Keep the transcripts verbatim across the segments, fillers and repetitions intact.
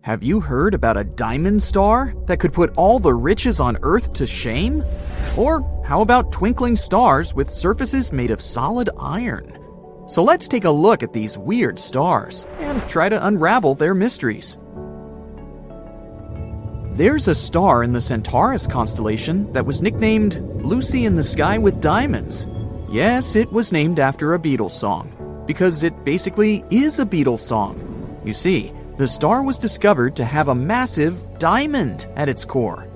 Have you heard about a diamond star that could put all the riches on Earth to shame? Or how about twinkling stars with surfaces made of solid iron? So let's take a look at these weird stars and try to unravel their mysteries. There's a star in the Centaurus constellation that was nicknamed Lucy in the Sky with Diamonds. Yes, it was named after a Beatles song, because it basically is a Beatles song. You see, the star was discovered to have a massive diamond at its core.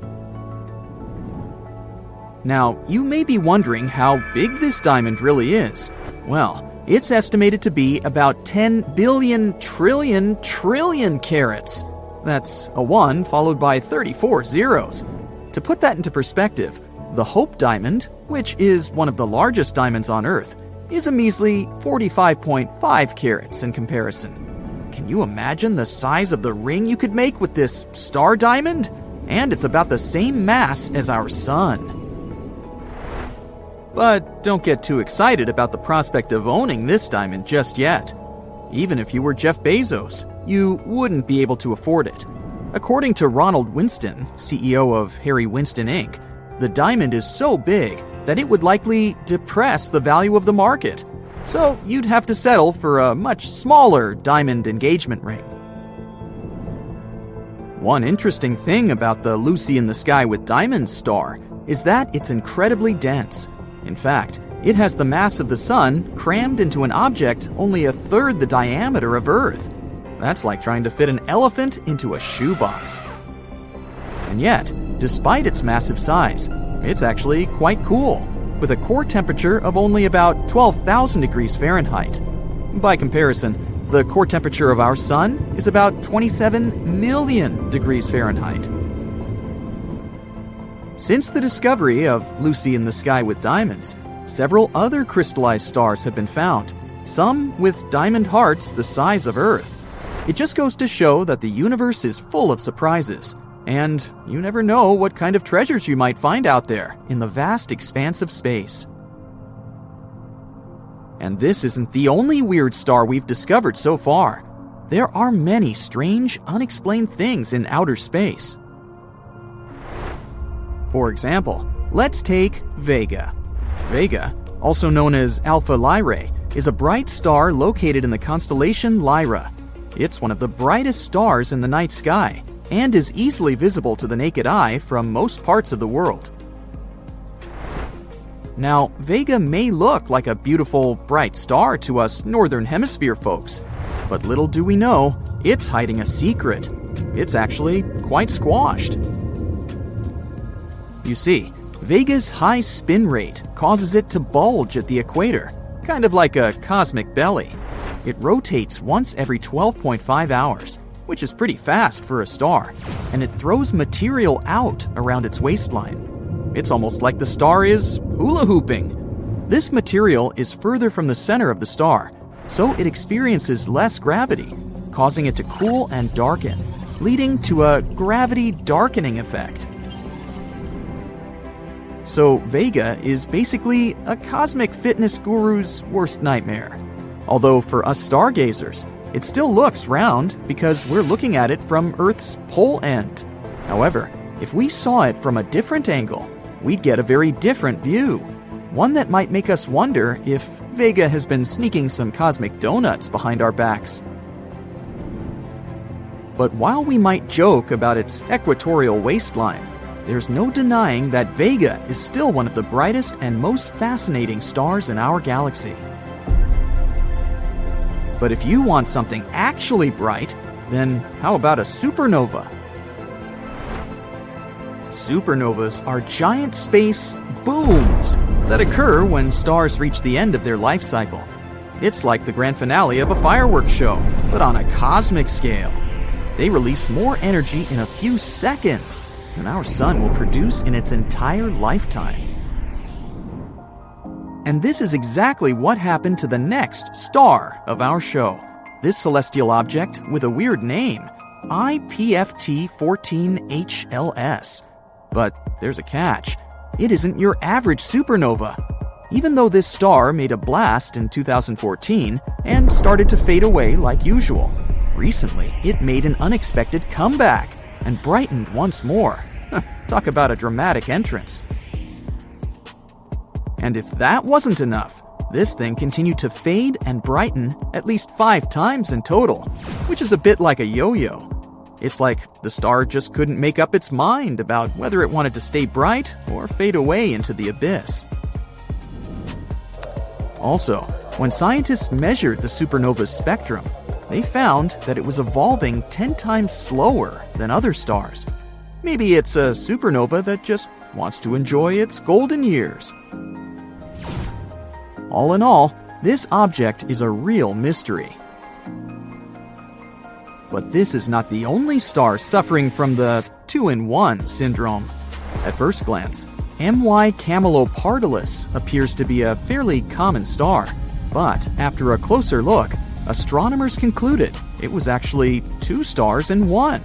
Now, you may be wondering how big this diamond really is. Well, it's estimated to be about ten billion trillion trillion carats. That's a one followed by thirty-four zeros. To put that into perspective, the Hope Diamond, which is one of the largest diamonds on Earth, is a measly forty-five point five carats in comparison. Can you imagine the size of the ring you could make with this star diamond? And it's about the same mass as our sun. But don't get too excited about the prospect of owning this diamond just yet. Even if you were Jeff Bezos, you wouldn't be able to afford it. According to Ronald Winston, C E O of Harry Winston Incorporated, the diamond is so big that it would likely depress the value of the market. So you'd have to settle for a much smaller diamond engagement ring. One interesting thing about the Lucy in the Sky with Diamonds star is that it's incredibly dense. In fact, it has the mass of the sun crammed into an object only a third the diameter of Earth. That's like trying to fit an elephant into a shoebox. And yet, despite its massive size, it's actually quite cool, with a core temperature of only about twelve thousand degrees Fahrenheit. By comparison, the core temperature of our sun is about twenty-seven million degrees Fahrenheit. Since the discovery of Lucy in the Sky with Diamonds, several other crystallized stars have been found, some with diamond hearts the size of Earth. It just goes to show that the universe is full of surprises, and you never know what kind of treasures you might find out there in the vast expanse of space. And this isn't the only weird star we've discovered so far. There are many strange, unexplained things in outer space. For example, let's take Vega. Vega, also known as Alpha Lyrae, is a bright star located in the constellation Lyra. It's one of the brightest stars in the night sky and is easily visible to the naked eye from most parts of the world. Now, Vega may look like a beautiful, bright star to us Northern Hemisphere folks, but little do we know, it's hiding a secret. It's actually quite squashed. You see, Vega's high spin rate causes it to bulge at the equator, kind of like a cosmic belly. It rotates once every twelve point five hours, which is pretty fast for a star, and it throws material out around its waistline. It's almost like the star is hula hooping. This material is further from the center of the star, so it experiences less gravity, causing it to cool and darken, leading to a gravity darkening effect. So Vega is basically a cosmic fitness guru's worst nightmare. Although for us stargazers, it still looks round because we're looking at it from Earth's pole end. However, if we saw it from a different angle, we'd get a very different view. One that might make us wonder if Vega has been sneaking some cosmic donuts behind our backs. But while we might joke about its equatorial waistline, there's no denying that Vega is still one of the brightest and most fascinating stars in our galaxy. But if you want something actually bright, then how about a supernova? Supernovas are giant space booms that occur when stars reach the end of their life cycle. It's like the grand finale of a fireworks show, but on a cosmic scale. They release more energy in a few seconds than our sun will produce in its entire lifetime. And this is exactly what happened to the next star of our show. This celestial object with a weird name, I P F T fourteen H L S. But there's a catch. It isn't your average supernova. Even though this star made a blast in two thousand fourteen and started to fade away like usual, recently it made an unexpected comeback and brightened once more. Talk about a dramatic entrance. And if that wasn't enough, this thing continued to fade and brighten at least five times in total, which is a bit like a yo-yo. It's like the star just couldn't make up its mind about whether it wanted to stay bright or fade away into the abyss. Also, when scientists measured the supernova's spectrum, they found that it was evolving ten times slower than other stars. Maybe it's a supernova that just wants to enjoy its golden years. All in all, this object is a real mystery. But this is not the only star suffering from the two-in-one syndrome. At first glance, M Y Camelopardalis appears to be a fairly common star, but after a closer look, astronomers concluded it was actually two stars in one.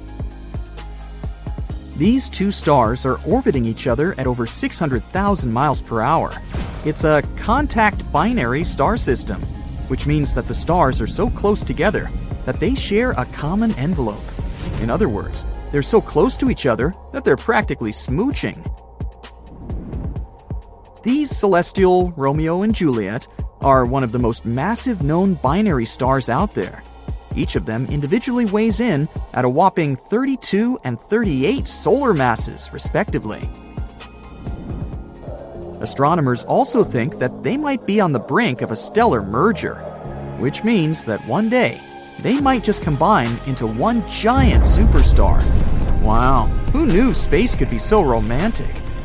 These two stars are orbiting each other at over six hundred thousand miles per hour. It's a contact binary star system, which means that the stars are so close together that they share a common envelope. In other words, they're so close to each other that they're practically smooching. These celestial Romeo and Juliet are one of the most massive known binary stars out there. Each of them individually weighs in at a whopping thirty-two and thirty-eight solar masses, respectively. Astronomers also think that they might be on the brink of a stellar merger, which means that one day they might just combine into one giant superstar. Wow, who knew space could be so romantic?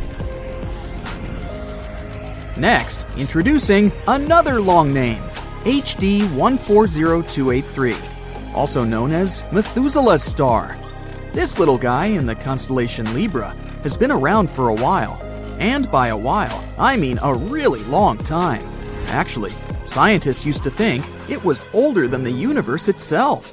Next, introducing another long name, H D one four zero two eight three, also known as Methuselah's star. This little guy in the constellation Libra has been around for a while, and by a while, I mean a really long time. Actually, scientists used to think it was older than the universe itself.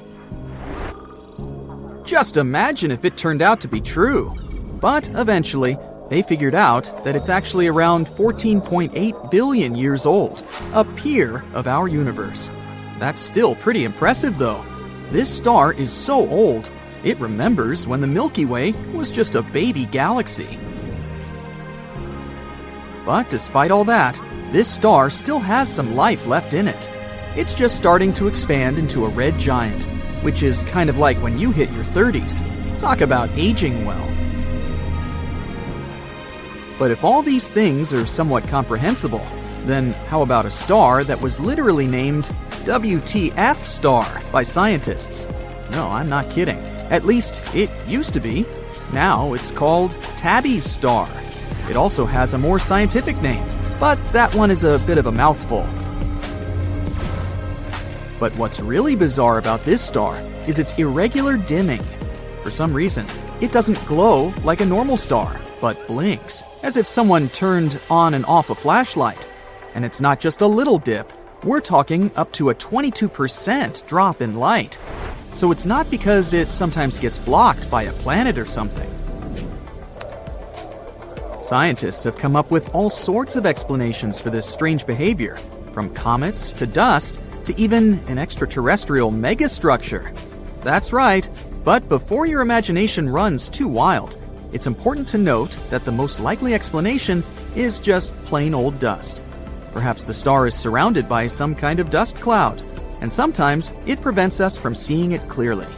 Just imagine if it turned out to be true. But eventually, they figured out that it's actually around fourteen point eight billion years old, a peer of our universe. That's still pretty impressive, though. This star is so old, it remembers when the Milky Way was just a baby galaxy. But despite all that, this star still has some life left in it. It's just starting to expand into a red giant, which is kind of like when you hit your thirties. Talk about aging well. But if all these things are somewhat comprehensible, then how about a star that was literally named W T F star by scientists? No, I'm not kidding. At least it used to be. Now it's called Tabby's star. It also has a more scientific name, but that one is a bit of a mouthful. But what's really bizarre about this star is its irregular dimming. For some reason, it doesn't glow like a normal star, but blinks, as if someone turned on and off a flashlight. And it's not just a little dip. We're talking up to a twenty-two percent drop in light. So it's not because it sometimes gets blocked by a planet or something. Scientists have come up with all sorts of explanations for this strange behavior, from comets to dust to even an extraterrestrial megastructure. That's right, but before your imagination runs too wild, it's important to note that the most likely explanation is just plain old dust. Perhaps the star is surrounded by some kind of dust cloud, and sometimes it prevents us from seeing it clearly.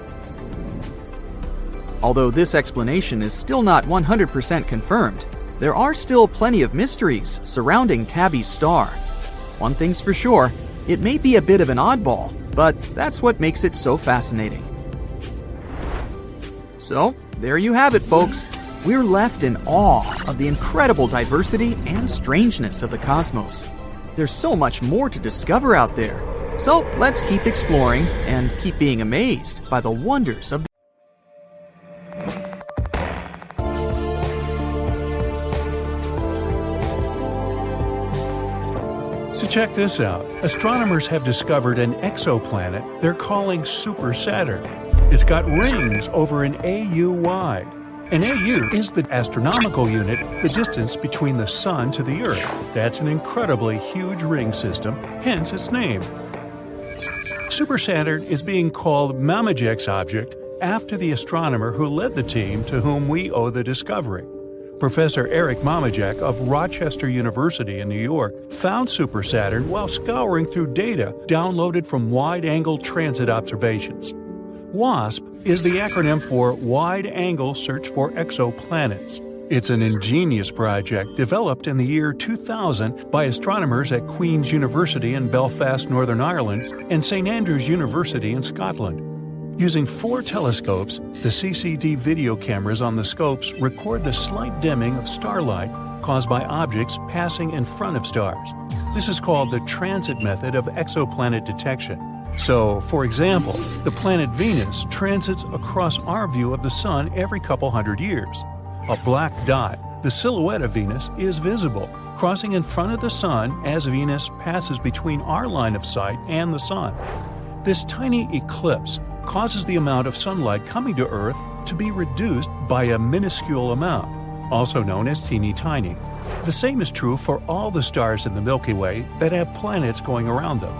Although this explanation is still not one hundred percent confirmed, there are still plenty of mysteries surrounding Tabby's star. One thing's for sure, it may be a bit of an oddball, but that's what makes it so fascinating. So, there you have it, folks. We're left in awe of the incredible diversity and strangeness of the cosmos. There's so much more to discover out there. So, let's keep exploring and keep being amazed by the wonders of the So check this out. Astronomers have discovered an exoplanet they're calling Super Saturn. It's got rings over an A U wide. An A U is the astronomical unit, the distance between the Sun to the Earth. That's an incredibly huge ring system, hence its name. Super Saturn is being called Mamajek's object after the astronomer who led the team to whom we owe the discovery. Professor Eric Mamajek of Rochester University in New York found Super Saturn while scouring through data downloaded from wide-angle transit observations. WASP is the acronym for Wide Angle Search for Exoplanets. It's an ingenious project developed in the year two thousand by astronomers at Queen's University in Belfast, Northern Ireland, and Saint Andrews University in Scotland. Using four telescopes, the C C D video cameras on the scopes record the slight dimming of starlight caused by objects passing in front of stars. This is called the transit method of exoplanet detection. So, for example, the planet Venus transits across our view of the Sun every couple hundred years. A black dot, the silhouette of Venus, is visible, crossing in front of the Sun as Venus passes between our line of sight and the Sun. This tiny eclipse causes the amount of sunlight coming to Earth to be reduced by a minuscule amount, also known as teeny tiny. The same is true for all the stars in the Milky Way that have planets going around them.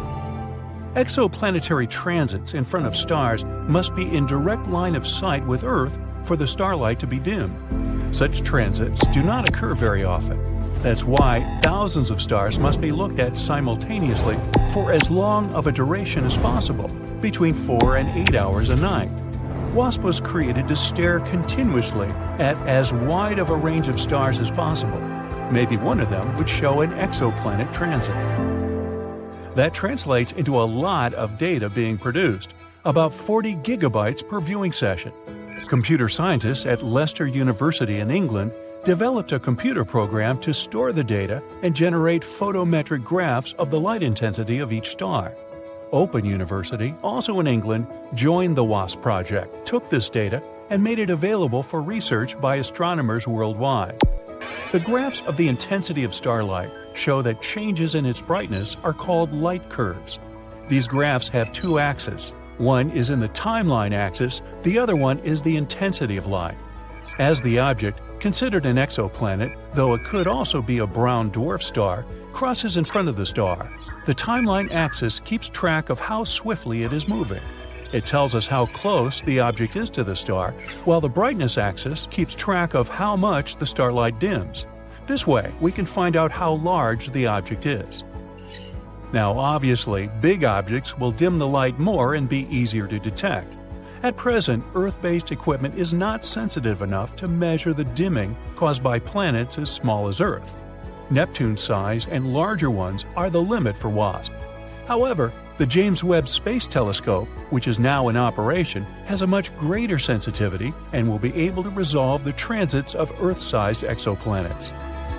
Exoplanetary transits in front of stars must be in direct line of sight with Earth for the starlight to be dimmed. Such transits do not occur very often. That's why thousands of stars must be looked at simultaneously for as long of a duration as possible, between four and eight hours a night. WASP was created to stare continuously at as wide of a range of stars as possible. Maybe one of them would show an exoplanet transit. That translates into a lot of data being produced, about forty gigabytes per viewing session. Computer scientists at Leicester University in England developed a computer program to store the data and generate photometric graphs of the light intensity of each star. Open University, also in England, joined the WASP project, took this data, and made it available for research by astronomers worldwide. The graphs of the intensity of starlight show that changes in its brightness are called light curves. These graphs have two axes. One is in the timeline axis, the other one is the intensity of light. As the object, considered an exoplanet, though it could also be a brown dwarf star, crosses in front of the star, the timeline axis keeps track of how swiftly it is moving. It tells us how close the object is to the star, while the brightness axis keeps track of how much the starlight dims. This way, we can find out how large the object is. Now, obviously, big objects will dim the light more and be easier to detect. At present, Earth-based equipment is not sensitive enough to measure the dimming caused by planets as small as Earth. Neptune's size and larger ones are the limit for WASP. However, the James Webb Space Telescope, which is now in operation, has a much greater sensitivity and will be able to resolve the transits of Earth-sized exoplanets.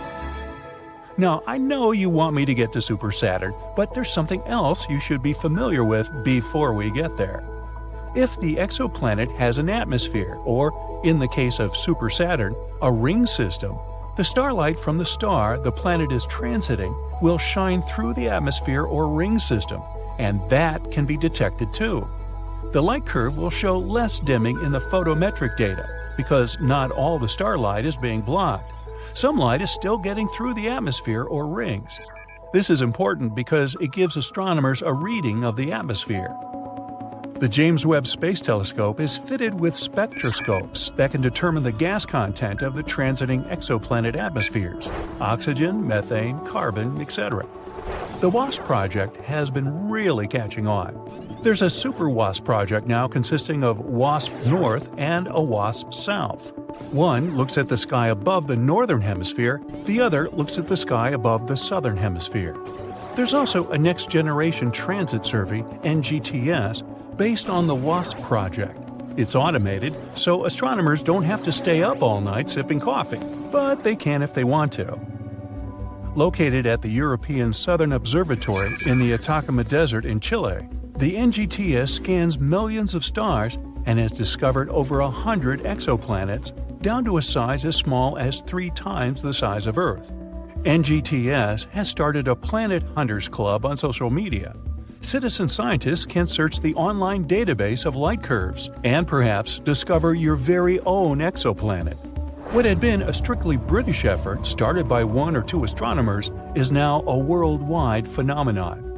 Now, I know you want me to get to Super Saturn, but there's something else you should be familiar with before we get there. If the exoplanet has an atmosphere, or, in the case of Super Saturn, a ring system, the starlight from the star the planet is transiting will shine through the atmosphere or ring system, and that can be detected too. The light curve will show less dimming in the photometric data, because not all the starlight is being blocked. Some light is still getting through the atmosphere or rings. This is important because it gives astronomers a reading of the atmosphere. The James Webb Space Telescope is fitted with spectroscopes that can determine the gas content of the transiting exoplanet atmospheres: oxygen, methane, carbon, et cetera. The WASP project has been really catching on. There's a Super WASP project now consisting of WASP North and a WASP South. One looks at the sky above the northern hemisphere, the other looks at the sky above the southern hemisphere. There's also a Next Generation Transit Survey, N G T S, based on the WASP project. It's automated, so astronomers don't have to stay up all night sipping coffee, but they can if they want to. Located at the European Southern Observatory in the Atacama Desert in Chile, the N G T S scans millions of stars and has discovered over a hundred exoplanets, down to a size as small as three times the size of Earth. N G T S has started a Planet Hunters Club on social media. Citizen scientists can search the online database of light curves and perhaps discover your very own exoplanet. What had been a strictly British effort started by one or two astronomers is now a worldwide phenomenon.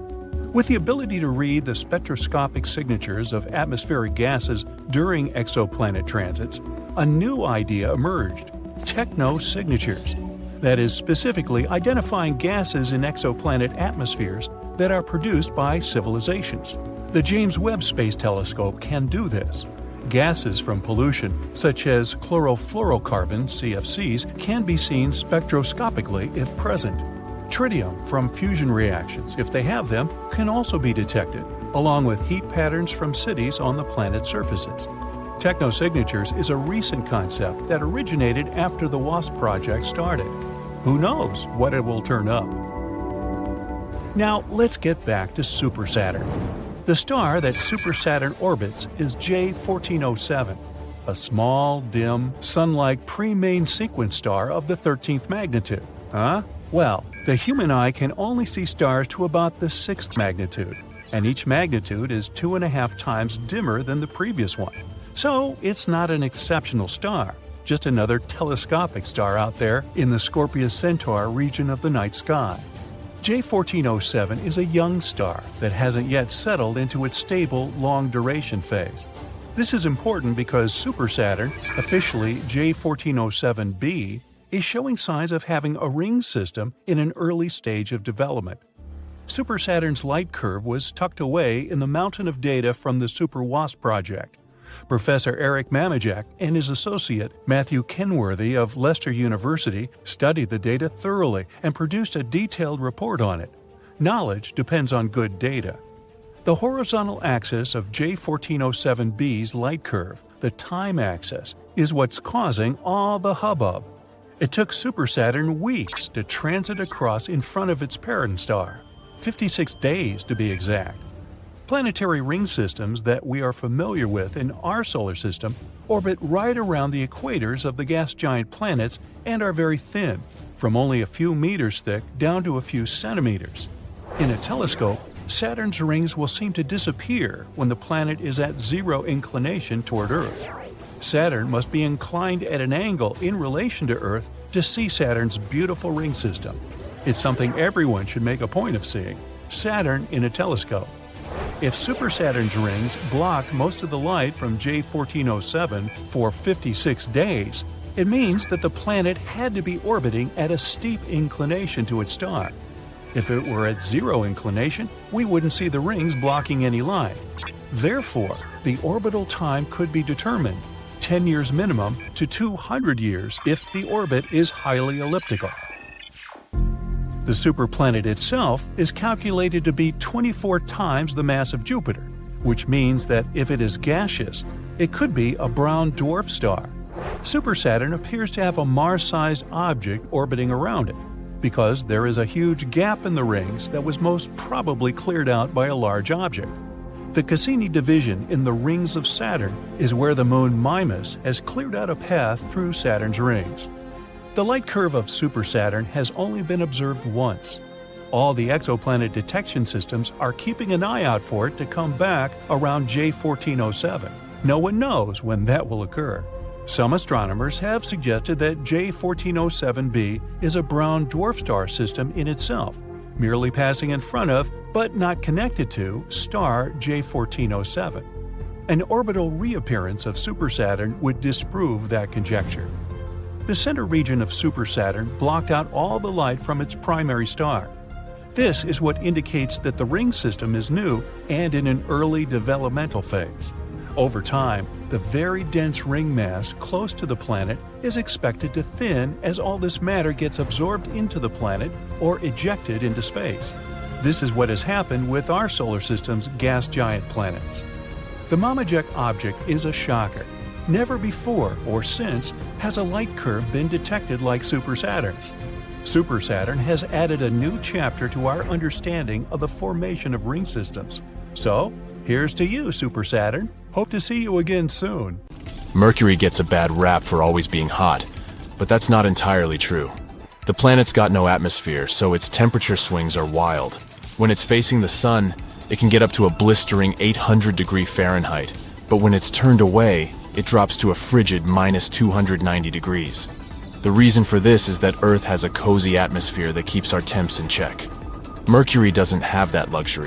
With the ability to read the spectroscopic signatures of atmospheric gases during exoplanet transits, a new idea emerged: technosignatures. That is, specifically identifying gases in exoplanet atmospheres that are produced by civilizations. The James Webb Space Telescope can do this. Gases from pollution, such as chlorofluorocarbons, C F Cs, can be seen spectroscopically if present. Tritium from fusion reactions, if they have them, can also be detected, along with heat patterns from cities on the planet's surfaces. Technosignatures is a recent concept that originated after the WASP project started. Who knows what it will turn up? Now, let's get back to Super Saturn. The star that Super Saturn orbits is J fourteen oh seven, a small, dim, sun-like pre-main sequence star of the thirteenth magnitude. Huh? Well, the human eye can only see stars to about the sixth magnitude, and each magnitude is two and a half times dimmer than the previous one. So, it's not an exceptional star, just another telescopic star out there in the Scorpius Centauri region of the night sky. J fourteen oh seven is a young star that hasn't yet settled into its stable, long-duration phase. This is important because Super Saturn, officially J fourteen oh seven b, is showing signs of having a ring system in an early stage of development. Super Saturn's light curve was tucked away in the mountain of data from the Super WASP project. Professor Eric Mamajek and his associate Matthew Kenworthy of Leicester University studied the data thoroughly and produced a detailed report on it. Knowledge depends on good data. The horizontal axis of J fourteen oh seven b's light curve, the time axis, is what's causing all the hubbub. It took Super Saturn weeks to transit across in front of its parent star, fifty-six days to be exact. Planetary ring systems that we are familiar with in our solar system orbit right around the equators of the gas giant planets and are very thin, from only a few meters thick down to a few centimeters. In a telescope, Saturn's rings will seem to disappear when the planet is at zero inclination toward Earth. Saturn must be inclined at an angle in relation to Earth to see Saturn's beautiful ring system. It's something everyone should make a point of seeing: Saturn in a telescope. If Super Saturn's rings blocked most of the light from J fourteen oh seven for fifty-six days, it means that the planet had to be orbiting at a steep inclination to its star. If it were at zero inclination, we wouldn't see the rings blocking any light. Therefore, the orbital time could be determined, ten years minimum to two hundred years if the orbit is highly elliptical. The superplanet itself is calculated to be twenty-four times the mass of Jupiter, which means that if it is gaseous, it could be a brown dwarf star. Super Saturn appears to have a Mars-sized object orbiting around it, because there is a huge gap in the rings that was most probably cleared out by a large object. The Cassini division in the rings of Saturn is where the moon Mimas has cleared out a path through Saturn's rings. The light curve of Super Saturn has only been observed once. All the exoplanet detection systems are keeping an eye out for it to come back around J fourteen oh seven. No one knows when that will occur. Some astronomers have suggested that J fourteen oh seven b is a brown dwarf star system in itself, merely passing in front of, but not connected to, star J fourteen oh seven. An orbital reappearance of Super Saturn would disprove that conjecture. The center region of Super Saturn blocked out all the light from its primary star. This is what indicates that the ring system is new and in an early developmental phase. Over time, the very dense ring mass close to the planet is expected to thin as all this matter gets absorbed into the planet or ejected into space. This is what has happened with our solar system's gas giant planets. The Mamajek object is a shocker. Never before or since has a light curve been detected like Super Saturn's. Super Saturn has added a new chapter to our understanding of the formation of ring systems. So, here's to you, Super Saturn. Hope to see you again soon. Mercury gets a bad rap for always being hot, but that's not entirely true. The planet's got no atmosphere, so its temperature swings are wild. When it's facing the sun, it can get up to a blistering eight hundred degree Fahrenheit, but when it's turned away, it drops to a frigid minus two hundred ninety degrees. The reason for this is that Earth has a cozy atmosphere that keeps our temps in check. Mercury doesn't have that luxury,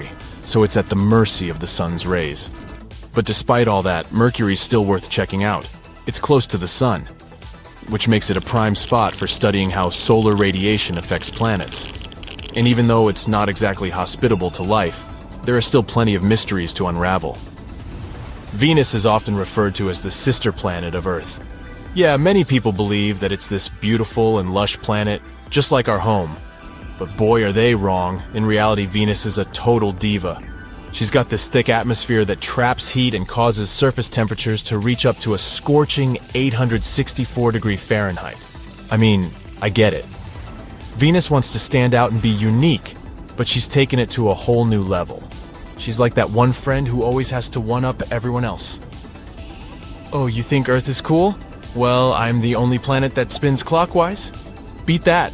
so it's at the mercy of the sun's rays. But despite all that, Mercury's still worth checking out. It's close to the sun, which makes it a prime spot for studying how solar radiation affects planets. And even though it's not exactly hospitable to life, there are still plenty of mysteries to unravel. Venus is often referred to as the sister planet of Earth. Yeah, many people believe that it's this beautiful and lush planet, just like our home. But boy, are they wrong. In reality, Venus is a total diva. She's got this thick atmosphere that traps heat and causes surface temperatures to reach up to a scorching eight hundred sixty-four degree Fahrenheit. I mean, I get it. Venus wants to stand out and be unique, but she's taken it to a whole new level. She's like that one friend who always has to one-up everyone else. Oh, you think Earth is cool? Well, I'm the only planet that spins clockwise? Beat that.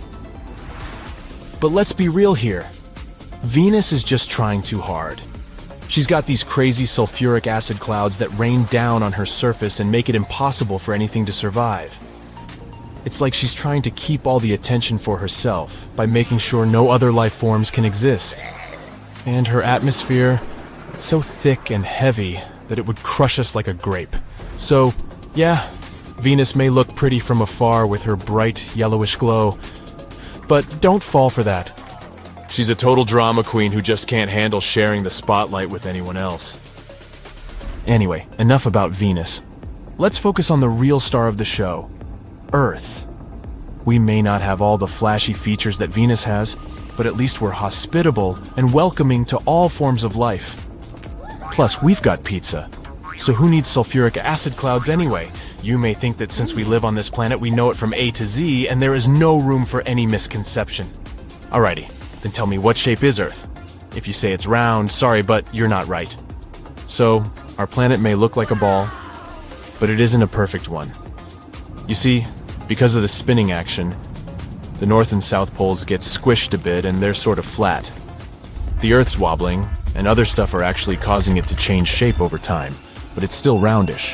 But let's be real here. Venus is just trying too hard. She's got these crazy sulfuric acid clouds that rain down on her surface and make it impossible for anything to survive. It's like she's trying to keep all the attention for herself by making sure no other life forms can exist. And her atmosphere, it's so thick and heavy that it would crush us like a grape. So, yeah, Venus may look pretty from afar with her bright yellowish glow, but don't fall for that. She's a total drama queen who just can't handle sharing the spotlight with anyone else. Anyway, enough about Venus. Let's focus on the real star of the show, Earth. We may not have all the flashy features that Venus has, but at least we're hospitable and welcoming to all forms of life. Plus, we've got pizza. So who needs sulfuric acid clouds anyway? You may think that since we live on this planet, we know it from A to Z, and there is no room for any misconception. Alrighty, then tell me, what shape is Earth? If you say it's round, sorry, but you're not right. So, our planet may look like a ball, but it isn't a perfect one. You see, because of the spinning action, the north and south poles get squished a bit and they're sort of flat. The Earth's wobbling, and other stuff are actually causing it to change shape over time, but it's still roundish.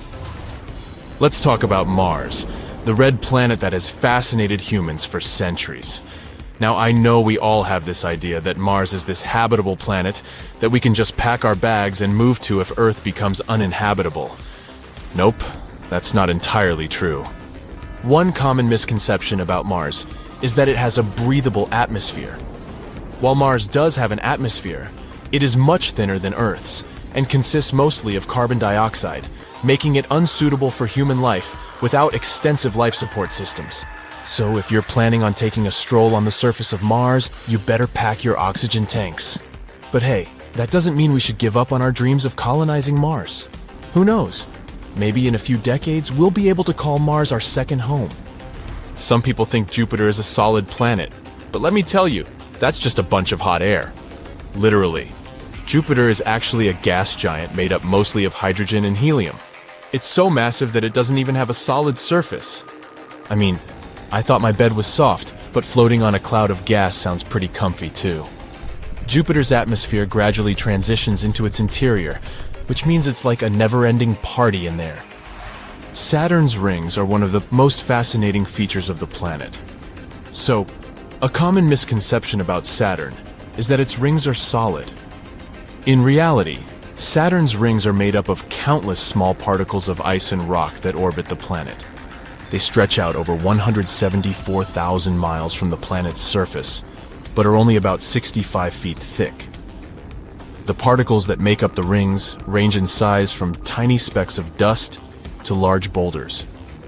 Let's talk about Mars, the red planet that has fascinated humans for centuries. Now, I know we all have this idea that Mars is this habitable planet that we can just pack our bags and move to if Earth becomes uninhabitable. Nope, that's not entirely true. One common misconception about Mars is that it has a breathable atmosphere. While Mars does have an atmosphere, it is much thinner than Earth's and consists mostly of carbon dioxide, making it unsuitable for human life without extensive life support systems. So if you're planning on taking a stroll on the surface of Mars, you better pack your oxygen tanks. But hey, that doesn't mean we should give up on our dreams of colonizing Mars. Who knows? Maybe in a few decades, we'll be able to call Mars our second home. Some people think Jupiter is a solid planet, but let me tell you, that's just a bunch of hot air. Literally. Jupiter is actually a gas giant made up mostly of hydrogen and helium. It's so massive that it doesn't even have a solid surface. I mean, I thought my bed was soft, but floating on a cloud of gas sounds pretty comfy too. Jupiter's atmosphere gradually transitions into its interior, which means it's like a never-ending party in there. Saturn's rings are one of the most fascinating features of the planet. So, a common misconception about Saturn is that its rings are solid. In reality, Saturn's rings are made up of countless small particles of ice and rock that orbit the planet. They stretch out over one hundred seventy-four thousand miles from the planet's surface, but are only about sixty-five feet thick. The particles that make up the rings range in size from tiny specks of dust to large boulders.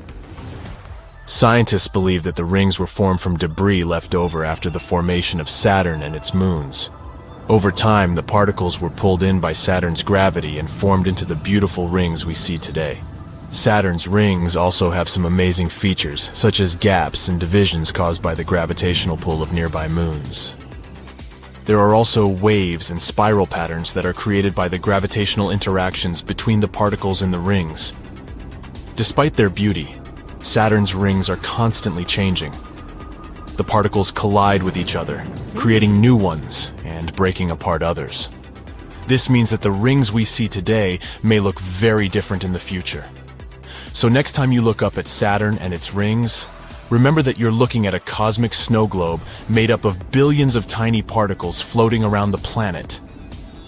Scientists believe that the rings were formed from debris left over after the formation of Saturn and its moons. Over time, the particles were pulled in by Saturn's gravity and formed into the beautiful rings we see today. Saturn's rings also have some amazing features, such as gaps and divisions caused by the gravitational pull of nearby moons. There are also waves and spiral patterns that are created by the gravitational interactions between the particles in the rings. Despite their beauty, Saturn's rings are constantly changing. The particles collide with each other, creating new ones and breaking apart others. This means that the rings we see today may look very different in the future. So next time you look up at Saturn and its rings, remember that you're looking at a cosmic snow globe made up of billions of tiny particles floating around the planet.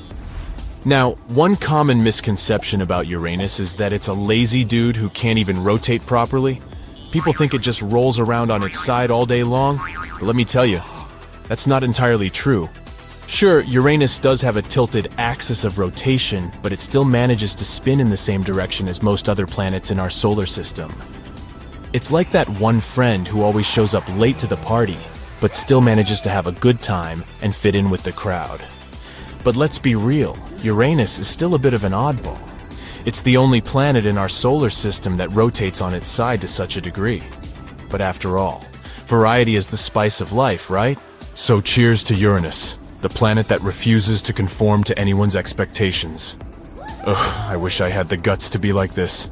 Now, one common misconception about Uranus is that it's a lazy dude who can't even rotate properly. People think it just rolls around on its side all day long, but let me tell you, that's not entirely true. Sure, Uranus does have a tilted axis of rotation, but it still manages to spin in the same direction as most other planets in our solar system. It's like that one friend who always shows up late to the party, but still manages to have a good time and fit in with the crowd. But let's be real, Uranus is still a bit of an oddball. It's the only planet in our solar system that rotates on its side to such a degree. But after all, variety is the spice of life, right? So cheers to Uranus, the planet that refuses to conform to anyone's expectations. Ugh, I wish I had the guts to be like this.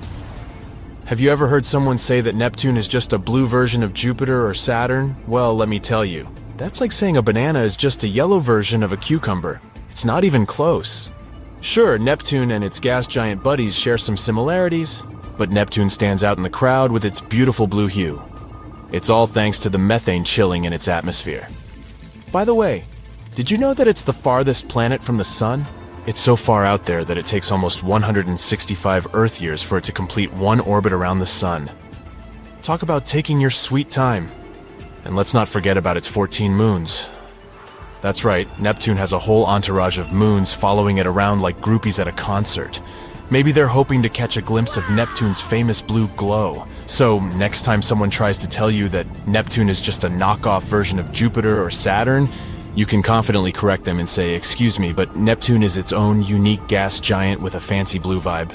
Have you ever heard someone say that Neptune is just a blue version of Jupiter or Saturn? Well, let me tell you, that's like saying a banana is just a yellow version of a cucumber. It's not even close. Sure, Neptune and its gas giant buddies share some similarities, but Neptune stands out in the crowd with its beautiful blue hue. It's all thanks to the methane chilling in its atmosphere. By the way, did you know that it's the farthest planet from the Sun? It's so far out there that it takes almost one hundred sixty-five Earth years for it to complete one orbit around the Sun. Talk about taking your sweet time. And let's not forget about its fourteen moons. That's right, Neptune has a whole entourage of moons following it around like groupies at a concert. Maybe they're hoping to catch a glimpse of Neptune's famous blue glow. So next time someone tries to tell you that Neptune is just a knockoff version of Jupiter or Saturn, you can confidently correct them and say, "Excuse me, but Neptune is its own unique gas giant with a fancy blue vibe."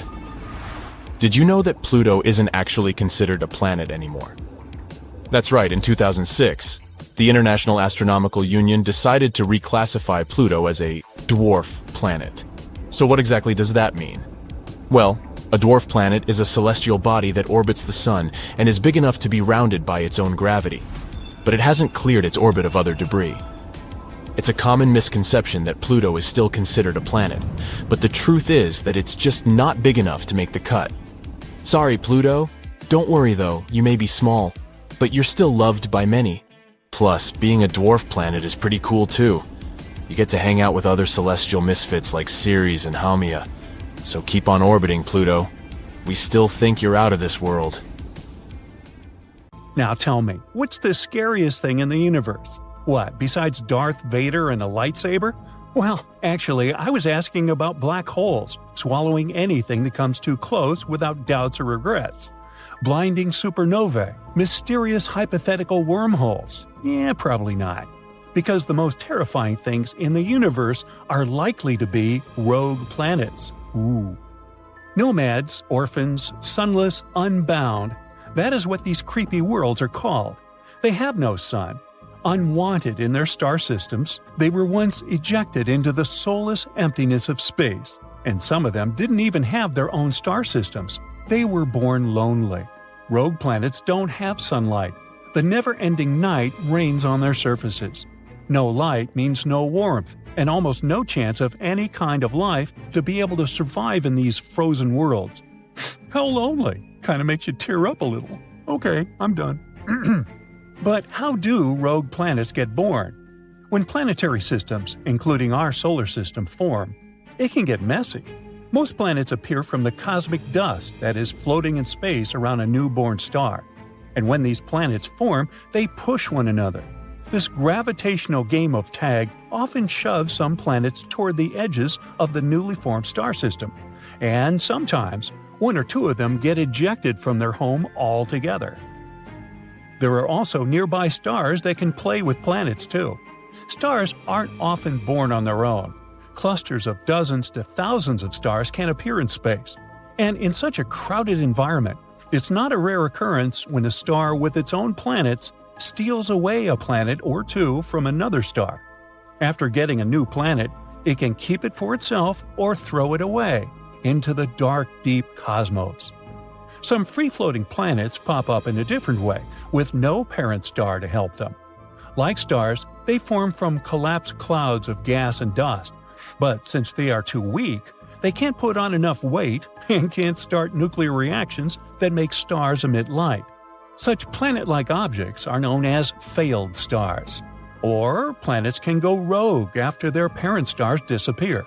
Did you know that Pluto isn't actually considered a planet anymore? That's right, in two thousand six, the International Astronomical Union decided to reclassify Pluto as a dwarf planet. So what exactly does that mean? Well, a dwarf planet is a celestial body that orbits the Sun and is big enough to be rounded by its own gravity. But it hasn't cleared its orbit of other debris. It's a common misconception that Pluto is still considered a planet, but the truth is that it's just not big enough to make the cut. Sorry, Pluto. Don't worry though, you may be small, but you're still loved by many. Plus, being a dwarf planet is pretty cool too. You get to hang out with other celestial misfits like Ceres and Haumea. So keep on orbiting, Pluto. We still think you're out of this world. Now tell me, what's the scariest thing in the universe? What, besides Darth Vader and a lightsaber? Well, actually, I was asking about black holes, swallowing anything that comes too close without doubts or regrets. Blinding supernovae, mysterious hypothetical wormholes. Yeah, probably not. Because the most terrifying things in the universe are likely to be rogue planets. Ooh. Nomads, orphans, sunless, unbound. That is what these creepy worlds are called. They have no sun. Unwanted in their star systems, they were once ejected into the soulless emptiness of space. And some of them didn't even have their own star systems. They were born lonely. Rogue planets don't have sunlight. The never-ending night reigns on their surfaces. No light means no warmth, and almost no chance of any kind of life to be able to survive in these frozen worlds. How lonely. Kind of makes you tear up a little. Okay, I'm done. But how do rogue planets get born? When planetary systems, including our solar system, form, it can get messy. Most planets appear from the cosmic dust that is floating in space around a newborn star. And when these planets form, they push one another. This gravitational game of tag often shoves some planets toward the edges of the newly formed star system. And sometimes, one or two of them get ejected from their home altogether. There are also nearby stars that can play with planets too. Stars aren't often born on their own. Clusters of dozens to thousands of stars can appear in space. And in such a crowded environment, it's not a rare occurrence when a star with its own planets steals away a planet or two from another star. After getting a new planet, it can keep it for itself or throw it away into the dark, deep cosmos. Some free-floating planets pop up in a different way, with no parent star to help them. Like stars, they form from collapsed clouds of gas and dust. But since they are too weak, they can't put on enough weight and can't start nuclear reactions that make stars emit light. Such planet-like objects are known as failed stars. Or planets can go rogue after their parent stars disappear.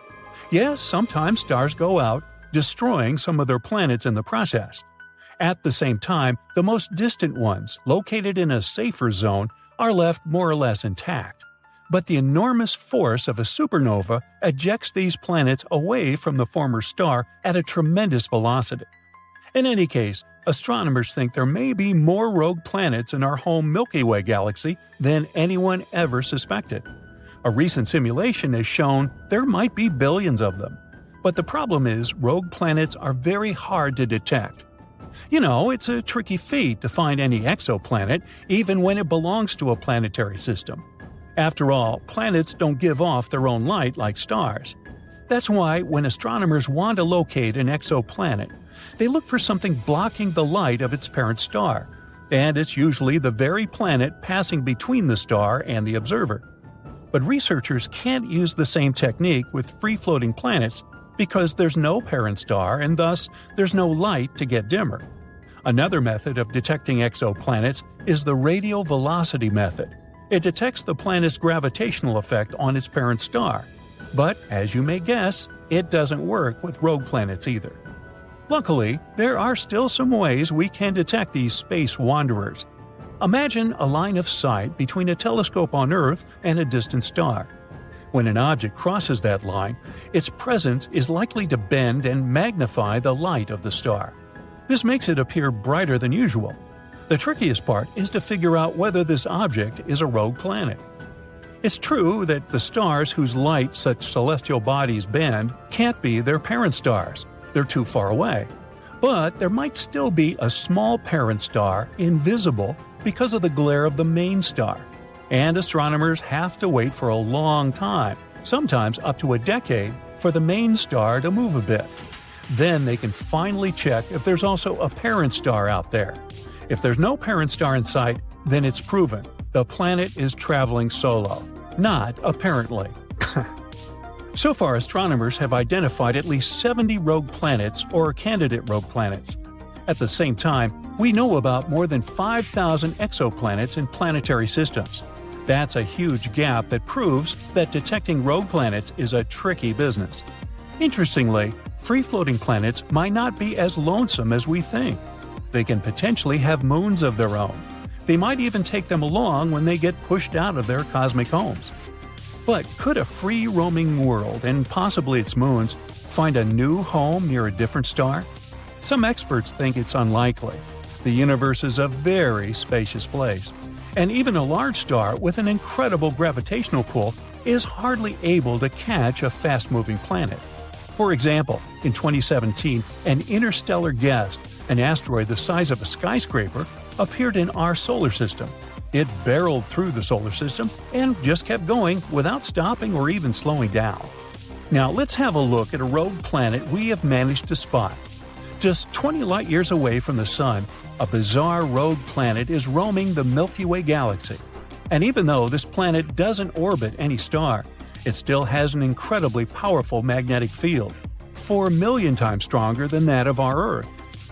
Yes, sometimes stars go out, destroying some of their planets in the process. At the same time, the most distant ones, located in a safer zone, are left more or less intact. But the enormous force of a supernova ejects these planets away from the former star at a tremendous velocity. In any case, astronomers think there may be more rogue planets in our home Milky Way galaxy than anyone ever suspected. A recent simulation has shown there might be billions of them. But the problem is, rogue planets are very hard to detect. You know, it's a tricky feat to find any exoplanet, even when it belongs to a planetary system. After all, planets don't give off their own light like stars. That's why when astronomers want to locate an exoplanet, they look for something blocking the light of its parent star, and it's usually the very planet passing between the star and the observer. But researchers can't use the same technique with free-floating planets because there's no parent star and thus there's no light to get dimmer. Another method of detecting exoplanets is the radial velocity method. It detects the planet's gravitational effect on its parent star. But, as you may guess, it doesn't work with rogue planets either. Luckily, there are still some ways we can detect these space wanderers. Imagine a line of sight between a telescope on Earth and a distant star. When an object crosses that line, its presence is likely to bend and magnify the light of the star. This makes it appear brighter than usual. The trickiest part is to figure out whether this object is a rogue planet. It's true that the stars whose light such celestial bodies bend can't be their parent stars. They're too far away. But there might still be a small parent star invisible because of the glare of the main star. And astronomers have to wait for a long time, sometimes up to a decade, for the main star to move a bit. Then they can finally check if there's also a parent star out there. If there's no parent star in sight, then it's proven the planet is traveling solo. Not apparently. So far, astronomers have identified at least seventy rogue planets or candidate rogue planets. At the same time, we know about more than five thousand exoplanets in planetary systems. That's a huge gap that proves that detecting rogue planets is a tricky business. Interestingly, free-floating planets might not be as lonesome as we think. They can potentially have moons of their own. They might even take them along when they get pushed out of their cosmic homes. But could a free-roaming world, and possibly its moons, find a new home near a different star? Some experts think it's unlikely. The universe is a very spacious place, and even a large star with an incredible gravitational pull is hardly able to catch a fast-moving planet. For example, in twenty seventeen, an interstellar guest, an asteroid the size of a skyscraper, appeared in our solar system. It barreled through the solar system and just kept going without stopping or even slowing down. Now let's have a look at a rogue planet we have managed to spot. Just twenty light-years away from the Sun, a bizarre rogue planet is roaming the Milky Way galaxy. And even though this planet doesn't orbit any star, it still has an incredibly powerful magnetic field, four million times stronger than that of our Earth.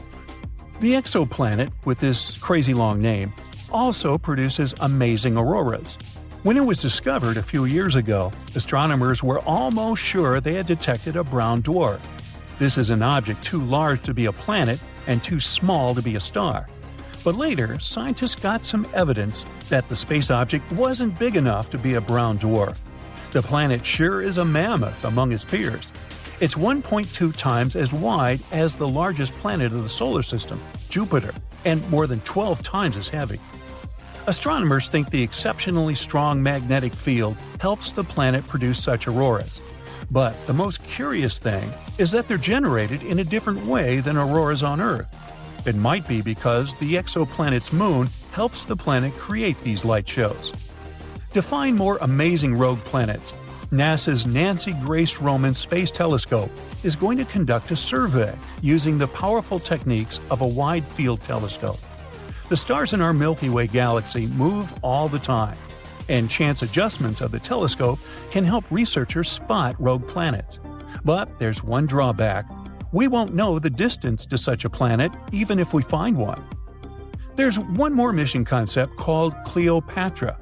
The exoplanet, with this crazy long name, also produces amazing auroras. When it was discovered a few years ago, astronomers were almost sure they had detected a brown dwarf. This is an object too large to be a planet and too small to be a star. But later, scientists got some evidence that the space object wasn't big enough to be a brown dwarf. The planet sure is a mammoth among its peers. It's one point two times as wide as the largest planet of the solar system, Jupiter, and more than twelve times as heavy. Astronomers think the exceptionally strong magnetic field helps the planet produce such auroras. But the most curious thing is that they're generated in a different way than auroras on Earth. It might be because the exoplanet's moon helps the planet create these light shows. To find more amazing rogue planets, NASA's Nancy Grace Roman Space Telescope is going to conduct a survey using the powerful techniques of a wide-field telescope. The stars in our Milky Way galaxy move all the time, and chance adjustments of the telescope can help researchers spot rogue planets. But there's one drawback. We won't know the distance to such a planet even if we find one. There's one more mission concept called Cleopatra.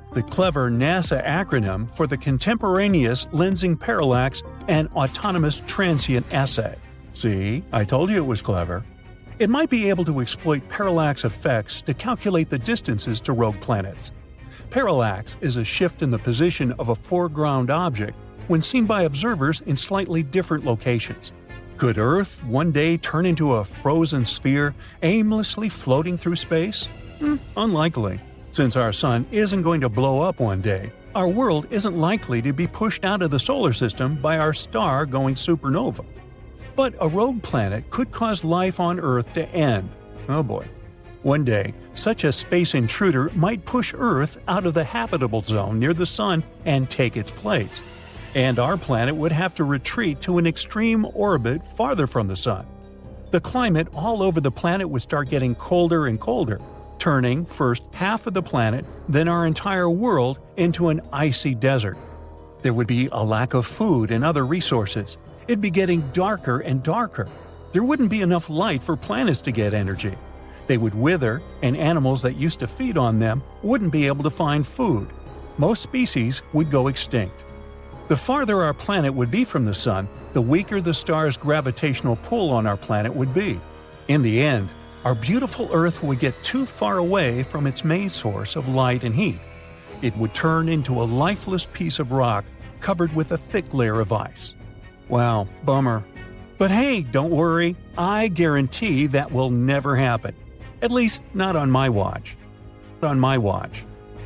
the clever NASA acronym for the Contemporaneous Lensing Parallax and Autonomous Transient Assay. See, I told you it was clever. It might be able to exploit parallax effects to calculate the distances to rogue planets. Parallax is a shift in the position of a foreground object when seen by observers in slightly different locations. Could Earth one day turn into a frozen sphere aimlessly floating through space? Hmm, unlikely. Since our sun isn't going to blow up one day, our world isn't likely to be pushed out of the solar system by our star going supernova. But a rogue planet could cause life on Earth to end. Oh boy. One day, such a space intruder might push Earth out of the habitable zone near the sun and take its place. And our planet would have to retreat to an extreme orbit farther from the sun. The climate all over the planet would start getting colder and colder, turning first half of the planet, then our entire world into an icy desert. There would be a lack of food and other resources. It'd be getting darker and darker. There wouldn't be enough light for planets to get energy. They would wither, and animals that used to feed on them wouldn't be able to find food. Most species would go extinct. The farther our planet would be from the sun, the weaker the star's gravitational pull on our planet would be. In the end, our beautiful Earth would get too far away from its main source of light and heat. It would turn into a lifeless piece of rock covered with a thick layer of ice. Wow, bummer. But hey, don't worry, I guarantee that will never happen. At least, not on my watch. On my watch.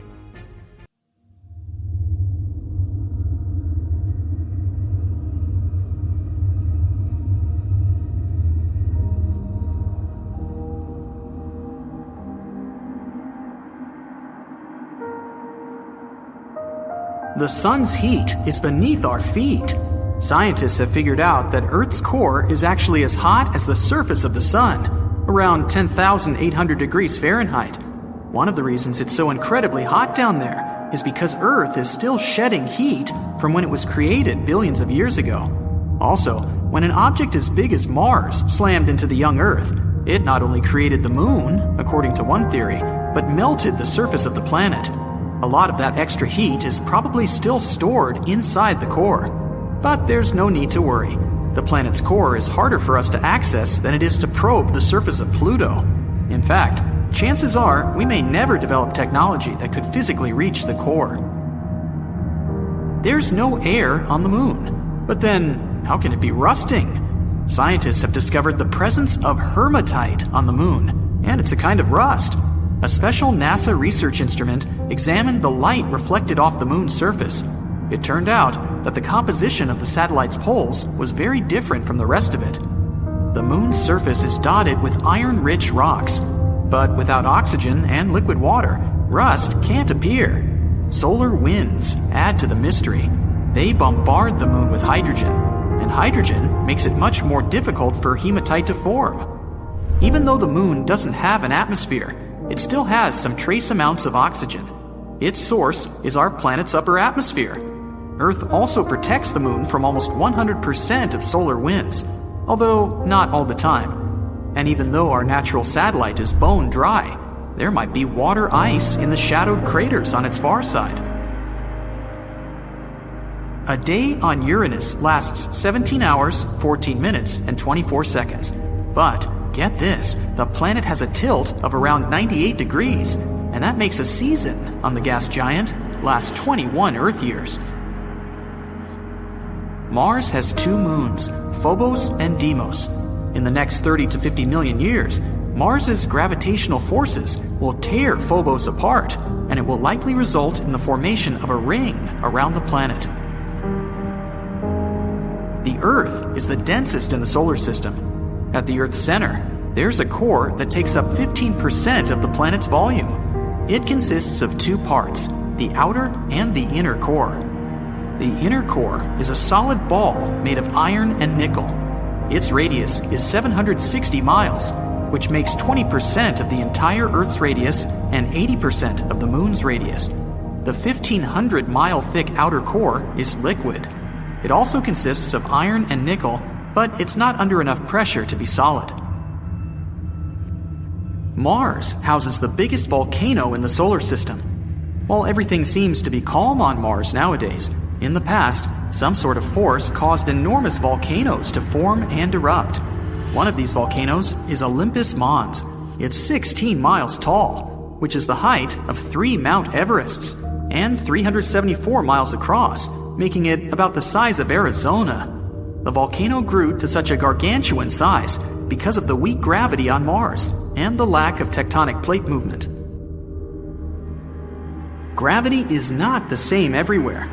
The sun's heat is beneath our feet. Scientists have figured out that Earth's core is actually as hot as the surface of the sun, around ten thousand eight hundred degrees Fahrenheit. One of the reasons it's so incredibly hot down there is because Earth is still shedding heat from when it was created billions of years ago. Also, when an object as big as Mars slammed into the young Earth, it not only created the moon, according to one theory, but melted the surface of the planet. A lot of that extra heat is probably still stored inside the core. But there's no need to worry. The planet's core is harder for us to access than it is to probe the surface of Pluto. In fact, chances are we may never develop technology that could physically reach the core. There's no air on the moon. But then, how can it be rusting? Scientists have discovered the presence of hematite on the moon, and it's a kind of rust. A special NASA research instrument examined the light reflected off the moon's surface. It turned out that the composition of the satellite's poles was very different from the rest of it. The moon's surface is dotted with iron-rich rocks, but without oxygen and liquid water, rust can't appear. Solar winds add to the mystery. They bombard the moon with hydrogen, and hydrogen makes it much more difficult for hematite to form. Even though the moon doesn't have an atmosphere, it still has some trace amounts of oxygen. Its source is our planet's upper atmosphere. Earth also protects the moon from almost one hundred percent of solar winds, although not all the time. And even though our natural satellite is bone dry, there might be water ice in the shadowed craters on its far side. A day on Uranus lasts seventeen hours, fourteen minutes, and twenty-four seconds. But get this, the planet has a tilt of around ninety-eight degrees, and that makes a season on the gas giant last twenty-one Earth years. Mars has two moons, Phobos and Deimos. In the next thirty to fifty million years, Mars's gravitational forces will tear Phobos apart, and it will likely result in the formation of a ring around the planet. The Earth is the densest in the solar system. At the Earth's center, there's a core that takes up fifteen percent of the planet's volume. It consists of two parts, the outer and the inner core. The inner core is a solid ball made of iron and nickel. Its radius is seven hundred sixty miles, which makes twenty percent of the entire Earth's radius and eighty percent of the Moon's radius. The fifteen hundred mile thick outer core is liquid. It also consists of iron and nickel, but it's not under enough pressure to be solid. Mars houses the biggest volcano in the solar system. While everything seems to be calm on Mars nowadays, in the past, some sort of force caused enormous volcanoes to form and erupt. One of these volcanoes is Olympus Mons. It's sixteen miles tall, which is the height of three Mount Everests, and three hundred seventy-four miles across, making it about the size of Arizona. The volcano grew to such a gargantuan size because of the weak gravity on Mars and the lack of tectonic plate movement. Gravity is not the same everywhere.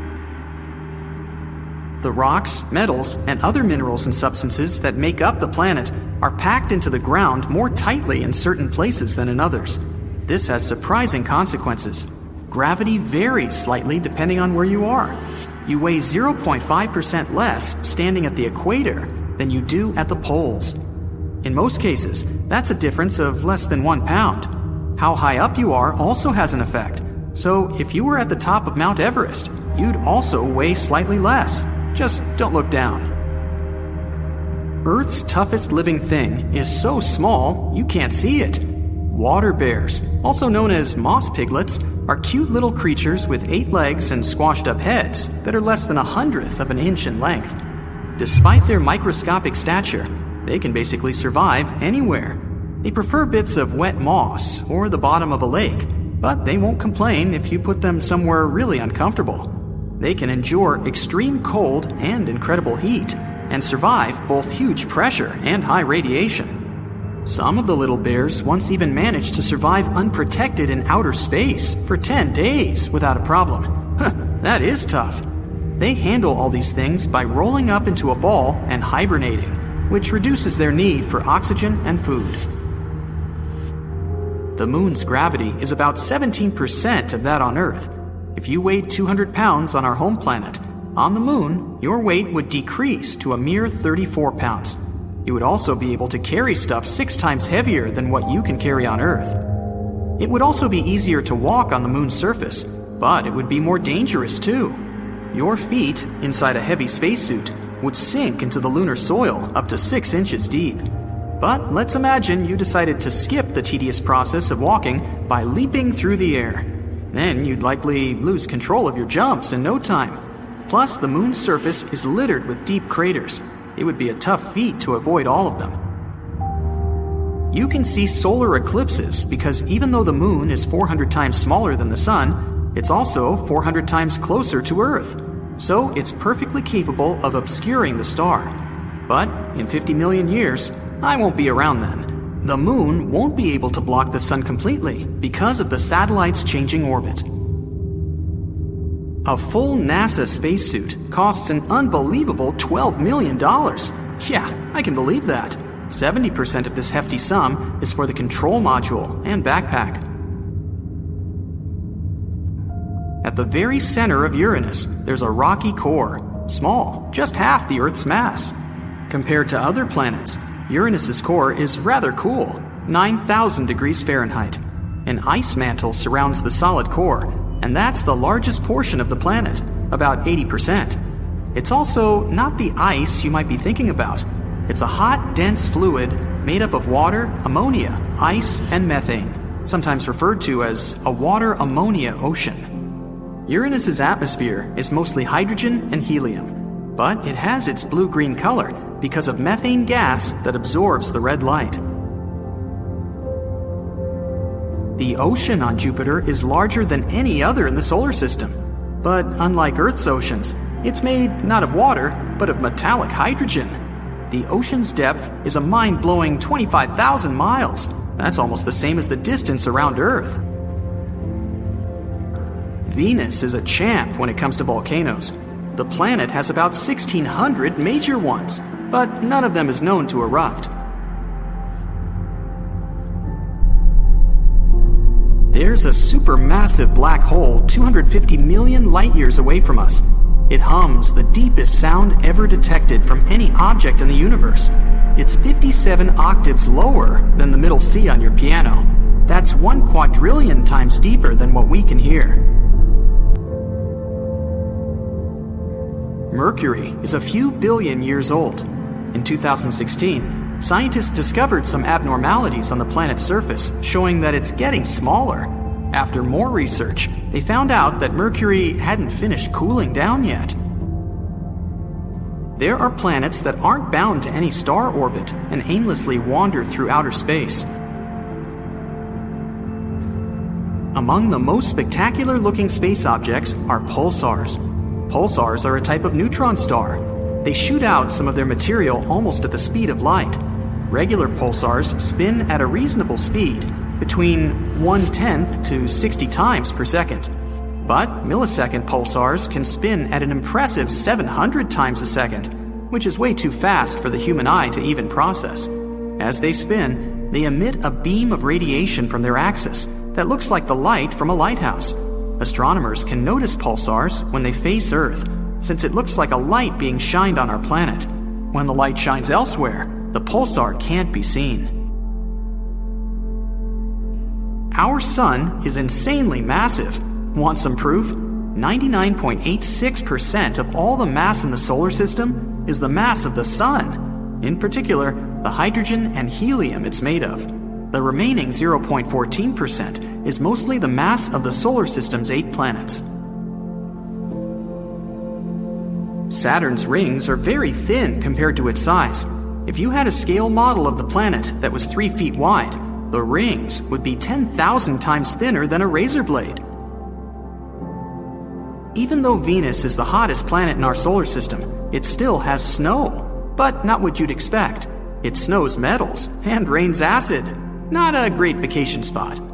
The rocks, metals, and other minerals and substances that make up the planet are packed into the ground more tightly in certain places than in others. This has surprising consequences. Gravity varies slightly depending on where you are. You weigh zero point five percent less standing at the equator than you do at the poles. In most cases, that's a difference of less than one pound. How high up you are also has an effect. So if you were at the top of Mount Everest, you'd also weigh slightly less. Just don't look down. Earth's toughest living thing is so small you can't see it. Water bears, also known as moss piglets, are cute little creatures with eight legs and squashed up heads that are less than a hundredth of an inch in length. Despite their microscopic stature, they can basically survive anywhere. They prefer bits of wet moss or the bottom of a lake, but they won't complain if you put them somewhere really uncomfortable. They can endure extreme cold and incredible heat, and survive both huge pressure and high radiation. Some of the little bears once even managed to survive unprotected in outer space for ten days without a problem. Huh, that is tough. They handle all these things by rolling up into a ball and hibernating, which reduces their need for oxygen and food. The moon's gravity is about seventeen percent of that on Earth. If you weighed two hundred pounds on our home planet, on the moon, your weight would decrease to a mere thirty-four pounds. You would also be able to carry stuff six times heavier than what you can carry on Earth. It would also be easier to walk on the moon's surface, but it would be more dangerous too. Your feet, inside a heavy spacesuit, would sink into the lunar soil up to six inches deep. But let's imagine you decided to skip the tedious process of walking by leaping through the air. Then you'd likely lose control of your jumps in no time. Plus, the moon's surface is littered with deep craters. It would be a tough feat to avoid all of them. You can see solar eclipses because even though the moon is four hundred times smaller than the sun, it's also four hundred times closer to Earth. So it's perfectly capable of obscuring the star. But in fifty million years, I won't be around then. The moon won't be able to block the sun completely because of the satellite's changing orbit. A full NASA spacesuit costs an unbelievable twelve million dollars. Yeah, I can believe that. seventy percent of this hefty sum is for the control module and backpack. At the very center of Uranus, there's a rocky core, small, just half the Earth's mass. Compared to other planets, Uranus's core is rather cool, nine thousand degrees Fahrenheit. An ice mantle surrounds the solid core, and that's the largest portion of the planet, about eighty percent. It's also not the ice you might be thinking about. It's a hot, dense fluid made up of water, ammonia, ice, and methane, sometimes referred to as a water-ammonia ocean. Uranus's atmosphere is mostly hydrogen and helium, but it has its blue-green color because of methane gas that absorbs the red light. The ocean on Jupiter is larger than any other in the solar system. But unlike Earth's oceans, it's made not of water, but of metallic hydrogen. The ocean's depth is a mind-blowing twenty-five thousand miles. That's almost the same as the distance around Earth. Venus is a champ when it comes to volcanoes. The planet has about sixteen hundred major ones, but none of them is known to erupt. There's a supermassive black hole two hundred fifty million light-years away from us. It hums the deepest sound ever detected from any object in the universe. It's fifty-seven octaves lower than the middle C on your piano. That's one quadrillion times deeper than what we can hear. Mercury is a few billion years old. In two thousand sixteen, scientists discovered some abnormalities on the planet's surface, showing that it's getting smaller. After more research, they found out that Mercury hadn't finished cooling down yet. There are planets that aren't bound to any star orbit and aimlessly wander through outer space. Among the most spectacular-looking space objects are pulsars. Pulsars are a type of neutron star. They shoot out some of their material almost at the speed of light. Regular pulsars spin at a reasonable speed, between one-tenth to sixty times per second. But millisecond pulsars can spin at an impressive seven hundred times a second, which is way too fast for the human eye to even process. As they spin, they emit a beam of radiation from their axis that looks like the light from a lighthouse. Astronomers can notice pulsars when they face Earth, since it looks like a light being shined on our planet. When the light shines elsewhere, the pulsar can't be seen. Our sun is insanely massive. Want some proof? ninety-nine point eight six percent of all the mass in the solar system is the mass of the sun. In particular, the hydrogen and helium it's made of. The remaining zero point one four percent is mostly the mass of the solar system's eight planets. Saturn's rings are very thin compared to its size. If you had a scale model of the planet that was three feet wide, the rings would be ten thousand times thinner than a razor blade. Even though Venus is the hottest planet in our solar system, it still has snow. But not what you'd expect. It snows metals and rains acid. Not a great vacation spot.